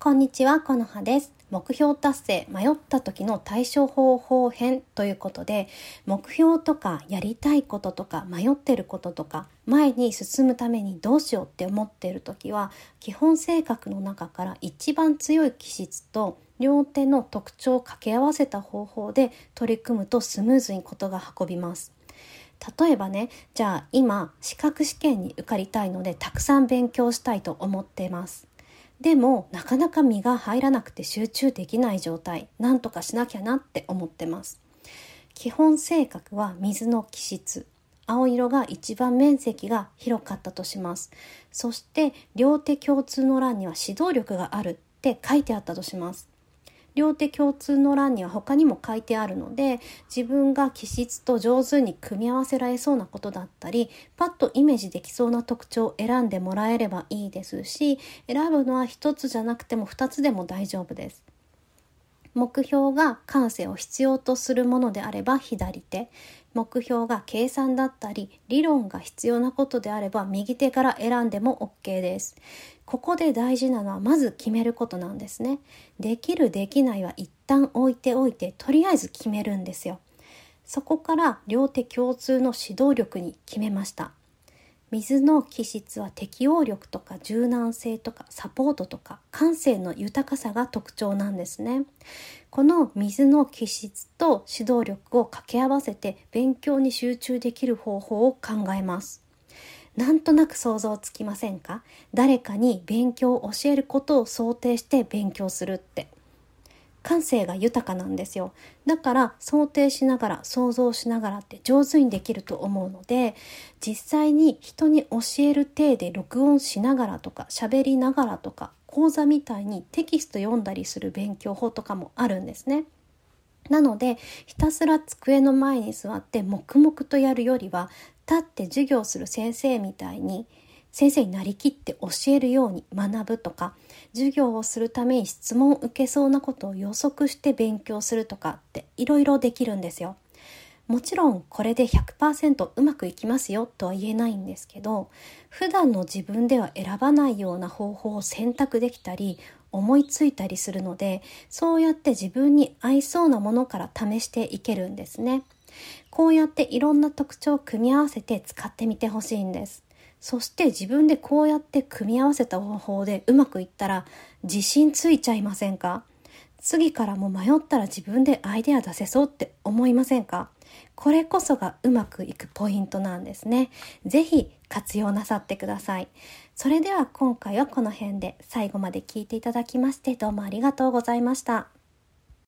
こんにちは、このはです。目標達成、迷った時の対処方法編ということで、目標とかやりたいこととか迷ってることとか、前に進むためにどうしようって思っている時は、基本性格の中から一番強い気質と両手の特徴を掛け合わせた方法で取り組むとスムーズにことが運びます。例えばね、じゃあ今資格試験に受かりたいのでたくさん勉強したいと思っています。でもなかなか身が入らなくて集中できない状態、なんとかしなきゃなって思ってます。基本性格は水の気質、青色が一番面積が広かったとします。そして両手共通の欄には指導力があるって書いてあったとします。両手共通の欄には他にも書いてあるので、自分が気質と上手に組み合わせられそうなことだったり、パッとイメージできそうな特徴を選んでもらえればいいですし、選ぶのは一つじゃなくても二つでも大丈夫です。目標が感性を必要とするものであれば左手、目標が計算だったり理論が必要なことであれば右手から選んでも OK です。ここで大事なのはまず決めることなんですね。できるできないは一旦置いておいて、とりあえず決めるんですよ。そこから両手共通の指導力に決めました。水の気質は適応力とか柔軟性とかサポートとか感性の豊かさが特徴なんですね。この水の気質と指導力を掛け合わせて勉強に集中できる方法を考えます。なんとなく想像つきませんか？誰かに勉強を教えることを想定して勉強するって。感性が豊かなんですよ。だから想定しながら想像しながらって上手にできると思うので、実際に人に教える体で録音しながらとか喋りながらとか講座みたいにテキスト読んだりする勉強法とかもあるんですね。なのでひたすら机の前に座って黙々とやるよりは、立って授業する先生みたいに先生になりきって教えるように学ぶとか、授業をするために質問を受けそうなことを予測して勉強するとかっていろいろできるんですよ。もちろんこれで 100% うまくいきますよとは言えないんですけど、普段の自分では選ばないような方法を選択できたり思いついたりするので、そうやって自分に合いそうなものから試していけるんですね。こうやっていろんな特徴を組み合わせて使ってみてほしいんです。そして自分でこうやって組み合わせた方法でうまくいったら自信ついちゃいませんか？次からも迷ったら自分でアイデア出せそうって思いませんか？これこそがうまくいくポイントなんですね。ぜひ活用なさってください。それでは今回はこの辺で、最後まで聞いていただきましてどうもありがとうございました。